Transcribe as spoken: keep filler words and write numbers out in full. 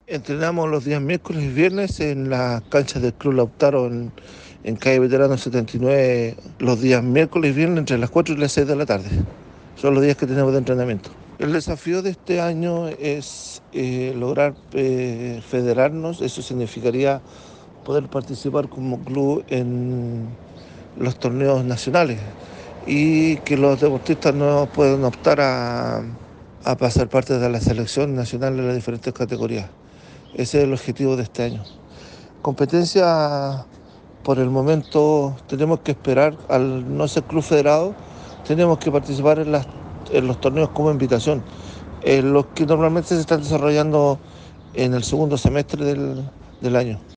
Entrenamos los días miércoles y viernes en las canchas del Club Lautaro en, en calle Veterano setenta y nueve, los días miércoles y viernes entre las cuatro y las seis de la tarde. Son los días que tenemos de entrenamiento. El desafío de este año es eh, lograr eh, federarnos. Eso significaría poder participar como club en los torneos nacionales y que los deportistas no puedan optar a, a pasar parte de la selección nacional en las diferentes categorías. Ese es el objetivo de este año. Competencia, por el momento, tenemos que esperar, al no ser club federado, tenemos que participar en, las, en los torneos como invitación, en los que normalmente se están desarrollando en el segundo semestre del, del año.